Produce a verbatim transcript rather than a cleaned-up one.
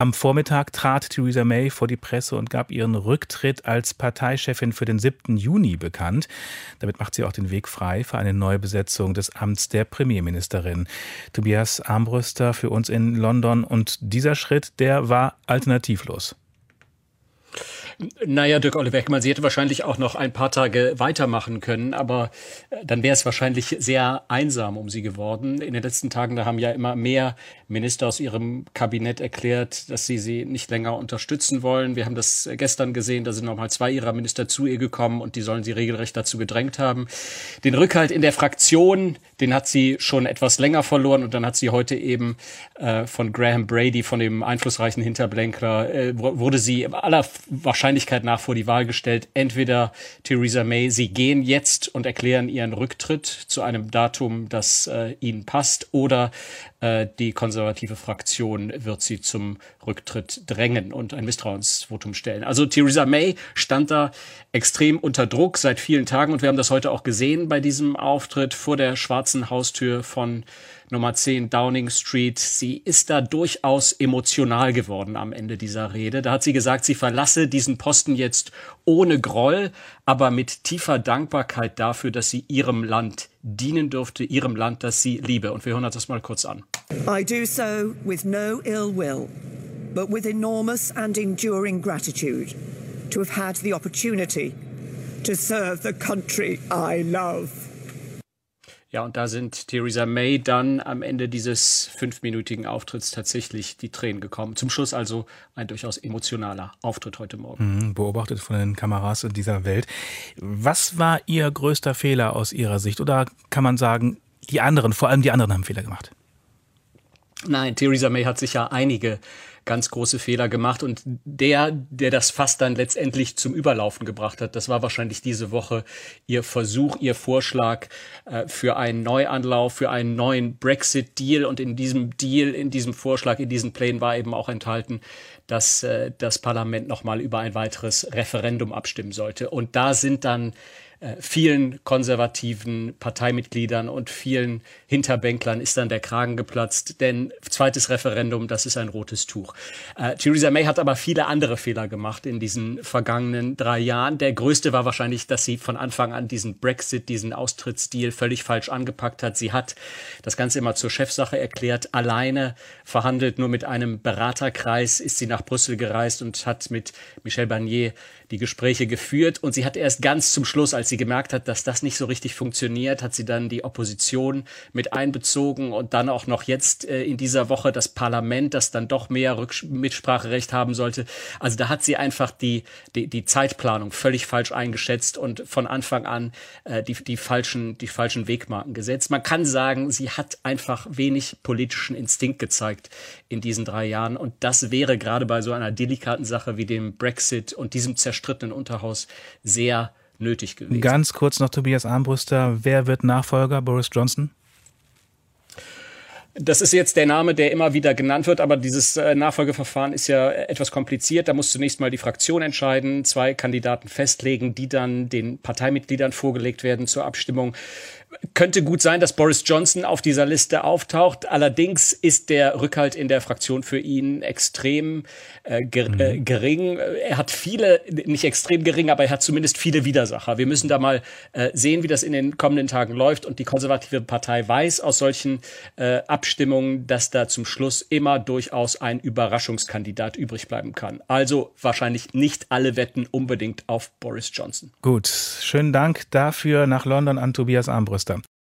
Am Vormittag trat Theresa May vor die Presse und gab ihren Rücktritt als Parteichefin für den siebten Juni bekannt. Damit macht sie auch den Weg frei für eine Neubesetzung des Amts der Premierministerin. Tobias Armbruster für uns in London. Und dieser Schritt, der war alternativlos. Naja, Dirk-Ole Weckmann, sie hätte wahrscheinlich auch noch ein paar Tage weitermachen können, aber dann wäre es wahrscheinlich sehr einsam um sie geworden. In den letzten Tagen, da haben ja immer mehr Minister aus ihrem Kabinett erklärt, dass sie sie nicht länger unterstützen wollen. Wir haben das gestern gesehen, da sind nochmal zwei ihrer Minister zu ihr gekommen und die sollen sie regelrecht dazu gedrängt haben. Den Rückhalt in der Fraktion, den hat sie schon etwas länger verloren und dann hat sie heute eben äh, von Graham Brady, von dem einflussreichen Hinterblänkler, äh, wurde sie aller Wahrscheinlichkeit nach vor die Wahl gestellt. Entweder Theresa May, sie gehen jetzt und erklären ihren Rücktritt zu einem Datum, das äh, ihnen passt, oder äh, die konservative Fraktion wird sie zum Rücktritt drängen und ein Misstrauensvotum stellen. Also Theresa May stand da extrem unter Druck seit vielen Tagen und wir haben das heute auch gesehen bei diesem Auftritt vor der schwarzen Haustür von Nummer zehn Downing Street. Sie ist da durchaus emotional geworden am Ende dieser Rede. Da hat sie gesagt, sie verlasse diesen Posten jetzt ohne Groll, aber mit tiefer Dankbarkeit dafür, dass sie ihrem Land dienen durfte, ihrem Land, das sie liebe. Und wir hören uns das mal kurz an. I do so with no ill will, but with enormous and enduring gratitude to have had the opportunity to serve the country I love. Ja, und da sind Theresa May dann am Ende dieses fünfminütigen Auftritts tatsächlich die Tränen gekommen. Zum Schluss also ein durchaus emotionaler Auftritt heute Morgen. Beobachtet von den Kameras dieser Welt. Was war Ihr größter Fehler aus Ihrer Sicht? Oder kann man sagen, die anderen, vor allem die anderen haben Fehler gemacht? Nein, Theresa May hat sicher einige ganz große Fehler gemacht und der, der das Fass dann letztendlich zum Überlaufen gebracht hat, das war wahrscheinlich diese Woche ihr Versuch, ihr Vorschlag äh, für einen Neuanlauf, für einen neuen Brexit-Deal, und in diesem Deal, in diesem Vorschlag, in diesen Plänen war eben auch enthalten, dass äh, das Parlament nochmal über ein weiteres Referendum abstimmen sollte. Und da sind dann äh, vielen konservativen Parteimitgliedern und vielen Hinterbänklern ist dann der Kragen geplatzt, denn zweites Referendum, das ist ein rotes Tuch. Äh, Theresa May hat aber viele andere Fehler gemacht in diesen vergangenen drei Jahren. Der größte war wahrscheinlich, dass sie von Anfang an diesen Brexit, diesen Austrittsdeal völlig falsch angepackt hat. Sie hat das Ganze immer zur Chefsache erklärt, alleine verhandelt, nur mit einem Beraterkreis ist sie nach Brüssel gereist und hat mit Michel Barnier die Gespräche geführt. Und sie hat erst ganz zum Schluss, als sie gemerkt hat, dass das nicht so richtig funktioniert, hat sie dann die Opposition mit einbezogen und dann auch noch jetzt äh, in dieser Woche das Parlament, das dann doch mehr Rücks- Mitspracherecht haben sollte. Also da hat sie einfach die, die, die Zeitplanung völlig falsch eingeschätzt und von Anfang an äh, die, die, falschen, die falschen Wegmarken gesetzt. Man kann sagen, sie hat einfach wenig politischen Instinkt gezeigt in diesen drei Jahren. Und das wäre gerade bei so einer delikaten Sache wie dem Brexit und diesem zerstrittenen Unterhaus sehr nötig gewesen. Ganz kurz noch, Tobias Armbruster, wer wird Nachfolger Boris Johnson? Das ist jetzt der Name, der immer wieder genannt wird, aber dieses äh, Nachfolgeverfahren ist ja etwas kompliziert. Da muss zunächst mal die Fraktion entscheiden, zwei Kandidaten festlegen, die dann den Parteimitgliedern vorgelegt werden zur Abstimmung. Könnte gut sein, dass Boris Johnson auf dieser Liste auftaucht. Allerdings ist der Rückhalt in der Fraktion für ihn extrem äh, ger- mhm. äh, gering. Er hat viele, nicht extrem gering, aber er hat zumindest viele Widersacher. Wir müssen da mal äh, sehen, wie das in den kommenden Tagen läuft. Und die konservative Partei weiß aus solchen äh, Abstimmungen, dass da zum Schluss immer durchaus ein Überraschungskandidat übrig bleiben kann. Also wahrscheinlich nicht alle wetten unbedingt auf Boris Johnson. Gut, schönen Dank dafür nach London an Tobias Armbruster.